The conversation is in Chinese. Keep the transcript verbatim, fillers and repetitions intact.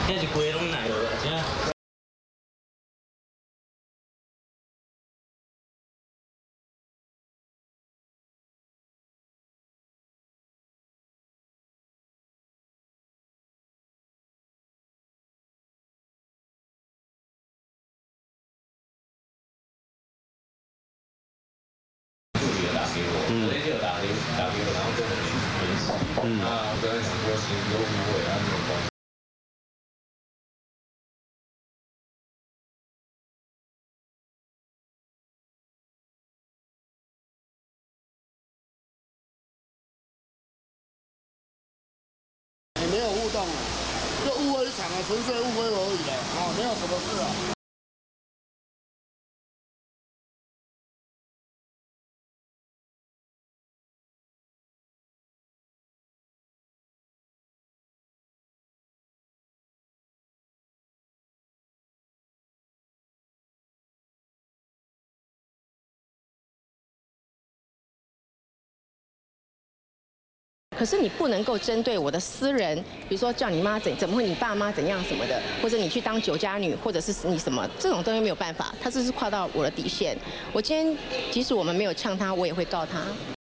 那是规拢奶油的，这样。打给我，昨天就有打给打给我，然后跟我去联系。嗯，那我跟他讲说，其实有误会，他没有关系。 也没有互动啊，就误会一场啊，纯粹误会而已的，哦，没有什么事啊。 可是你不能够针对我的私人，比如说叫你妈怎怎么会你爸妈怎样什么的，或者你去当酒家女，或者是你什么这种东西没有办法，他这是跨到我的底线。我今天即使我们没有呛他，我也会告他。